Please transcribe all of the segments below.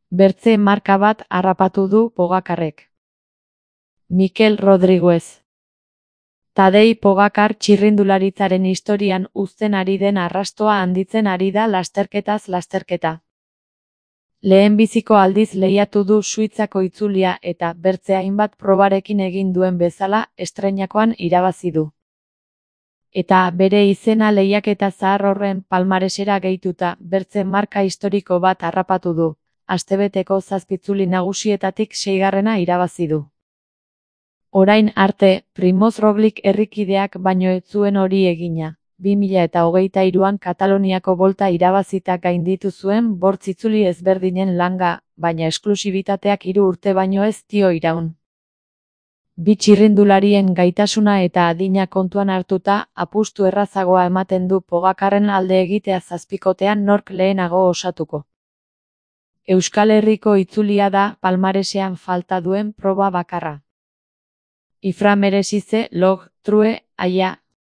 Bertze marka bat harrapatu du Pogacarrek. Mikel Rodriguez. Tadej Pogacar txirrindularitzaren historian uzten ari den arrastoa handitzen ari da lasterketaz lasterketa. Lehenbiziko aldiz lehiatu du Suitzako itzulia eta bertze hainbat probarekin egin duen bezala estreinakoan irabazi du. Eta bere izena lehiaketa zahar horren palmaresera gehituta bertze marka historiko bat harrapatu du. Astebeteko 7 itzuli nagusietatik 6. irabazi du. Orain arte, Primoz Roglic herrikideak baino ez zuen hori egina. 2023an Kataloniako Volta irabazita gainditu zuen 8 itzuli ezberdinen langa, baina esklusibitateak 3 urte baino ez dio iraun. Bi txirrindularien gaitasuna eta adina kontuan hartuta, apustu errazagoa ematen du Pogacarren alde egitea zazpikotean nork lehenago osatuko. Euskal Herriko itzulia da palmaresean falta duen proba bakarra. Ifra-Meresize log true aia.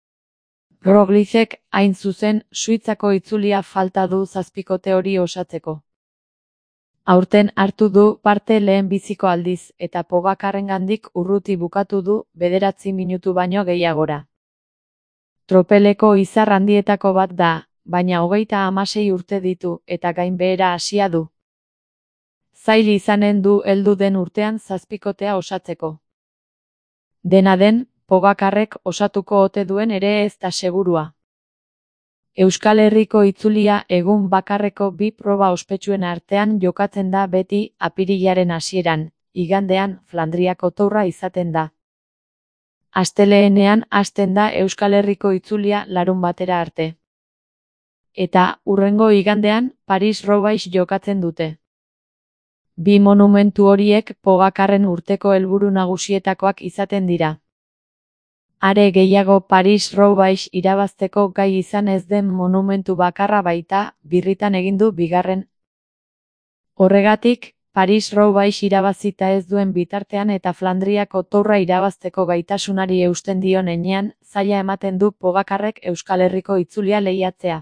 Roglicek, hain zuzen, Suitzako itzulia falta du zazpikote hori osatzeko. Aurten hartu du parte lehenbiziko aldiz eta Pogacarrengandik urruti bukatu du 9 minutu baino gehiagora. Tropeleko izar handietako bat da, baina 36 urte ditu eta gainbehera hasia du. Zail izanen du heldu den urtean zazpikotea osatzeko. Dena den, Pogacarrek osatuko ote duen ere ez da segurua. Euskal Herriko itzulia egun bakarreko 2 proba ospetsuen artean jokatzen da beti apirilaren hasieran, igandean Flandriako Tourra izaten da. Astelehenean hasten da Euskal Herriko itzulia larunbatera arte. Eta hurrengo igandean Paris-Roubaix jokatzen dute. Bi monumentu horiek Pogacarren urteko helburu nagusietakoak izaten dira. Are gehiago Paris-Roubaix irabazteko gai izan ez den monumentu bakarra baita, birritan egin du bigarren. Horregatik, Paris-Roubaix irabazita ez duen bitartean eta Flandriako Tourra irabazteko gaitasunari eusten dion heinean, zaila ematen du Pogacarrek Euskal Herriko itzulia lehiatzea.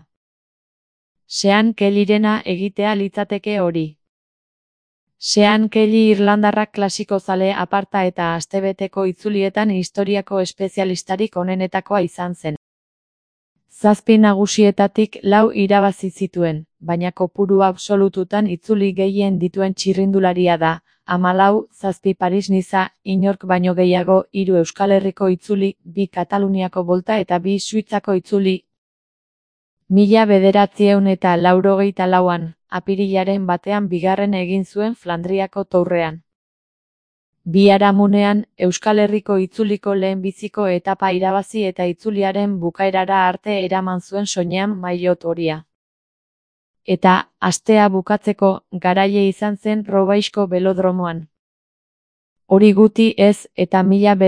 Sean Kellyrena egitea litzateke hori. Sean Kelly irlandarrak klasikozale aparta eta astebeteko itzulietan historiako espezialistarik onenetakoa izan zen. 7 nagusietatik 4 irabazi zituen, baina kopuru absolututan itzuli gehien dituen txirrindularia da, 14, 7 Paris-Niza, inork baino gehiago 3 Euskal Herriko itzuli, 2 Kataluniako Volta eta 2 Suitzako itzuli. 1984an, apirilaren batean bigarren egin zuen Flandriako Tourrean. Biharamunean, Euskal Herriko itzuliko lehenbiziko etapa irabazi eta itzuliaren bukaerara arte eraman zuen soinean maillot horia. Eta, astea bukatzeko, garaile izan zen Roubaixko belodromoan. Hori guti ez eta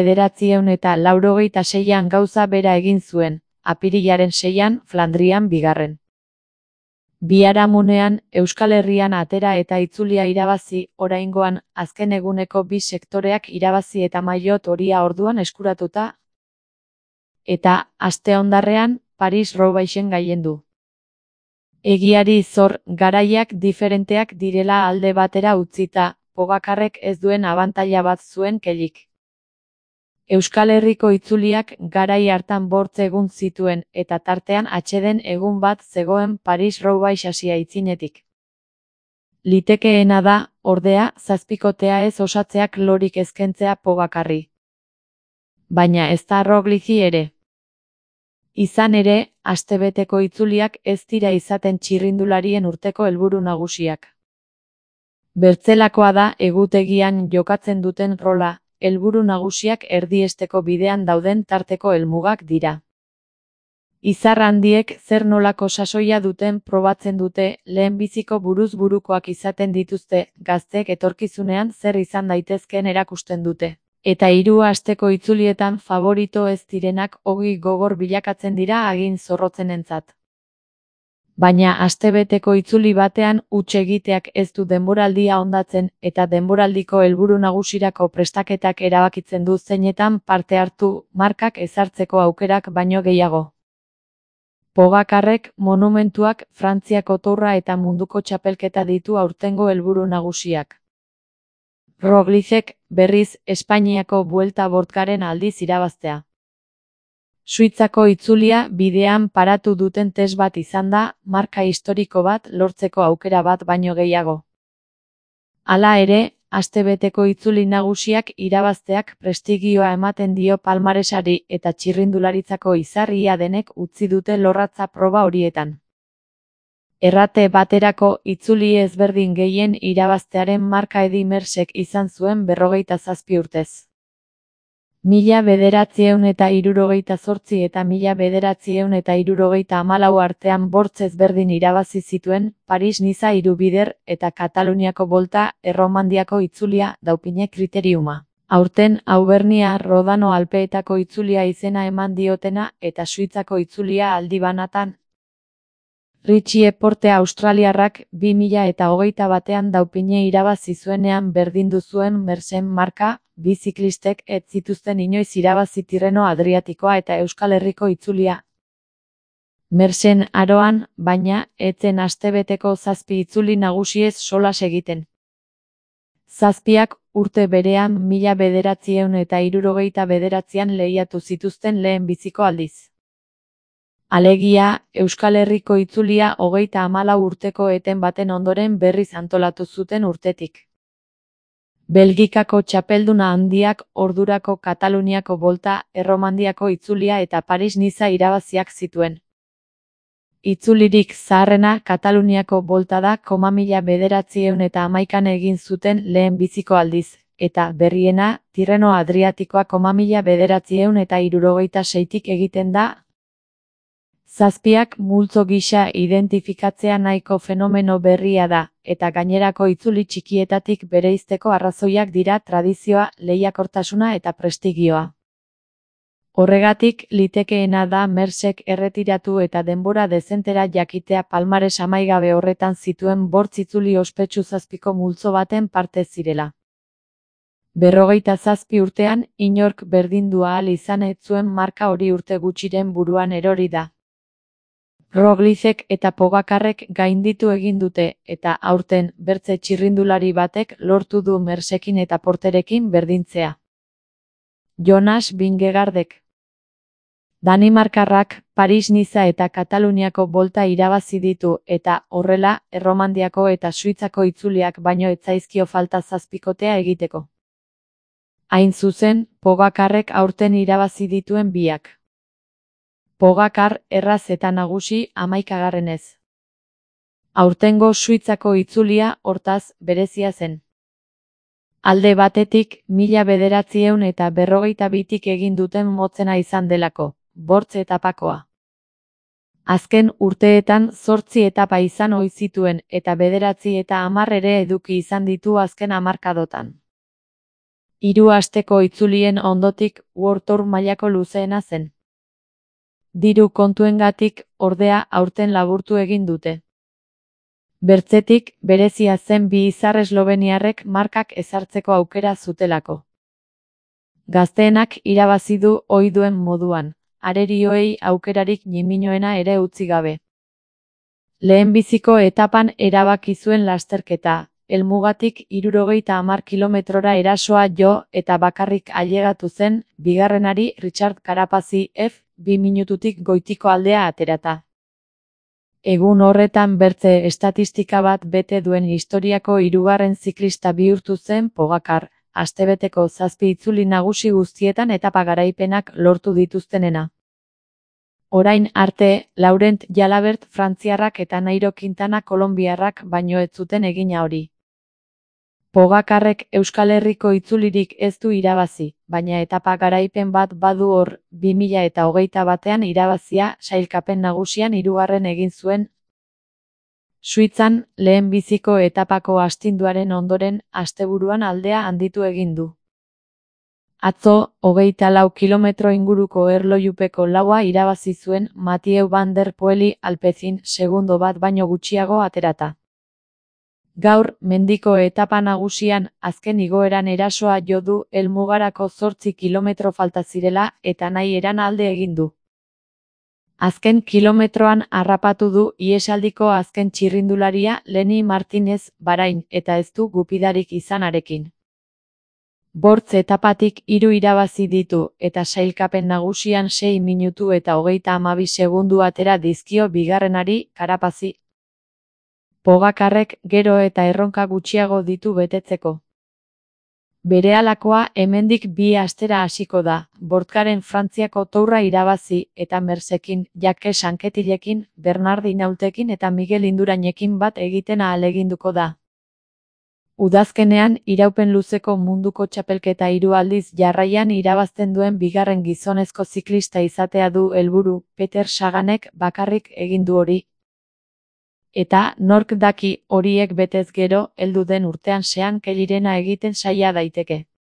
1986an gauza bera egin zuen, apirilaren 6an Flandrian bigarren. Biharamunean, Euskal Herrian atera eta itzulia irabazi, oraingoan, azken eguneko 2 sektoreak irabazi eta maillot horia orduan eskuratuta. Eta, asteondarrean, Paris-Roubaixen gailendu. Egiari zor, garaiak diferenteak direla alde batera utzita, Pogacarrek ez duen abantaila bat zuen Kellyk. Euskal Herriko itzuliak garai hartan 8 egun zituen eta tartean atseden egun bat zegoen Paris-Roubaix hasia aitzinetik. Litekeena da, ordea, zazpikotea ez osatzeak lorik ezkentzea Pogacarri. Baina ez da Roglici ere. Izan ere, astebeteko itzuliak ez dira izaten txirrindularien urteko helburu nagusiak. Bertzelakoa da egutegian jokatzen duten rola, helburu nagusiak erdiesteko bidean dauden tarteko helmugak dira. Izar handiek zer nolako sasoia duten probatzen dute, lehenbiziko buruz burukoak izaten dituzte, gazteek etorkizunean zer izan daitezkeen erakusten dute. Eta 3 asteko itzulietan favorito ez direnak ogi gogor bilakatzen dira hagin zorrotzenentzat. Baina astebeteko itzuli batean huts egiteak ez du denboraldia hondatzen eta denboraldiko helburu nagusirako prestaketak erabakitzen du zeinetan parte hartu, markak ezartzeko aukerak baino gehiago. Pogakarrek monumentuak, Frantziako Tourra eta munduko txapelketa ditu aurtengo helburu nagusiak. Roglicek, berriz, Espainiako Buelta bosgarren aldiz irabaztea. Suitzako itzulia bidean paratu duten test bat izan da, marka historiko bat lortzeko aukera bat baino gehiago. Hala ere, astebeteko itzuli nagusiak irabazteak prestigioa ematen dio palmaresari eta txirrindularitzako izarria denek utzi dute lorratza proba horietan. Errate baterako itzuli ezberdin gehien irabaztearen marka Eddy Merckxek izan zuen 47 urtez. 1968 eta 1974 artean bortz ezberdin irabazi zituen, Paris-Niza hirubider eta Kataluniako Volta Erromandiako itzulia daupine kriteriuma. Aurten Auvernia Rodano Alpeetako itzulia izena eman diotena eta Suitzako itzulia aldi banatan. Richie Porte australiarrak 2021 daupine irabazi zuenean berdindu zuen Merckxen marka, bi ziklistek ez zituzten inoiz irabazi Tirreno Adriatikoa eta Euskal Herriko itzulia. Merckxen aroan, baina, ez zen astebeteko 7 itzuli nagusiez solas egiten. 7 urte berean 1979an lehiatu zituzten lehen biziko aldiz. Alegia, Euskal Herriko itzulia 34 urteko eten baten ondoren berriz antolatu zuten urtetik. Belgikako txapelduna handiak ordurako Kataluniako Volta Erromandiako itzulia eta Paris-Niza irabaziak zituen. Itzulirik zaharrena Kataluniako Volta da, 1911an egin zuten lehen biziko aldiz, eta berriena, Tirreno Adriatikoa 1976tik egiten da. 7 multzo gisa identifikatzea nahiko fenomeno berria da, eta gainerako itzuli txikietatik bereizteko arrazoiak dira tradizioa, lehiakortasuna eta prestigioa. Horregatik, litekeena da Merckxek erretiratu eta denbora dezentera jakitea palmares amaigabe horretan zituen bortz itzuli ospetsu 7ko multzo baten parte zirela. 47 urtean, inork berdindu ahal izan ez zuen marka hori urte gutxiren buruan erori da. Roglicek eta Pogakarrek gainditu egin dute, eta aurten bertze txirrindulari batek lortu du Merckxekin eta Porterekin berdintzea. Jonas Vingegaardek. Danimarkarrak, Paris-Niza eta Kataluniako Volta irabazi ditu eta, horrela, Erromandiako eta Suitzako itzuliak baino ez zaizkio falta 7kotea egiteko. Hain zuzen, Pogakarrek aurten irabazi dituen biak. Pogakar erraz eta nagusi 11. Aurtengo Suitzako itzulia, hortaz, berezia zen. Alde batetik, 1952tik egin duten motzena izan delako, bortz etapakoa. Azken urteetan 8 etapa izan ohi zituen eta 9 eta 10 ere eduki izan ditu azken hamarkadotan. 3 asteko itzulien ondotik World Tour mailako luzeena zen. Diru kontuengatik, ordea, aurten laburtu egin dute. Bertzetik, berezia zen bi izar esloveniarrek markak ezartzeko aukera zutelako. Gazteenak irabazi du ohi duen moduan, arerioei aukerarik ñiminoena ere utzi gabe. Lehenbiziko etapan erabaki zuen lasterketa, helmugatik 70 kilometrora erasoa jo eta bakarrik ailegatu zen, bigarrenari Richard Carapazzi F. 2 minututik goitiko aldea aterata. Egun horretan bertze estatistika bat bete duen historiako 3. ziklista bihurtu zen Pogacar, astebeteko 7 itzuli nagusi guztietan etapa garaipenak lortu dituztenena. Orain arte, Laurent Jalabert frantziarrak eta Nairo Quintana kolonbiarrak baino ez zuten egina hori. Pogakarrek Euskal Herriko itzulirik ez du irabazi, baina etapa garaipen bat badu hor, 2021an irabazia sailkapen nagusian 3. egin zuen. Suitzan, lehenbiziko etapako astinduaren ondoren, asteburuan aldea handitu egin du. Atzo, 24 kilometro inguruko erlojupeko laua irabazi zuen Mathieu van der Poeli Alpecin segundo bat baino gutxiago aterata. Gaur, mendiko etapa nagusian, azken igoeran erasoa jo du helmugarako 8 kilometro falta zirela eta nahi eran alde egin du. Azken kilometroan harrapatu du ihesaldiko azken txirrindularia Lenny Martinez Bahrain eta ez du gupidarik izanarekin. Bortz etapatik 3 irabazi ditu eta sailkapen nagusian 6 minutu eta 32 segundu atera dizkio bigarrenari, Carapazi. Pogacarrek gero eta erronka gutxiago ditu betetzeko. Berehalakoa hemendik 2 astera hasiko da, Bortzaren Frantziako Tourra irabazi eta Mersekin, Jacques Anquetillekin, Bernard Hinaultekin eta Miguel Indurainekin bat egiten ahaleginduko da. Udazkenean iraupen luzeko munduko txapelketa 3 aldiz jarraian irabazten duen bigarren gizonezko ziklista izatea du helburu, Peter Saganek bakarrik egin du hori. Eta, nork daki horiek betez gero, heldu den urtean Sean Kellyrena egiten saia daiteke.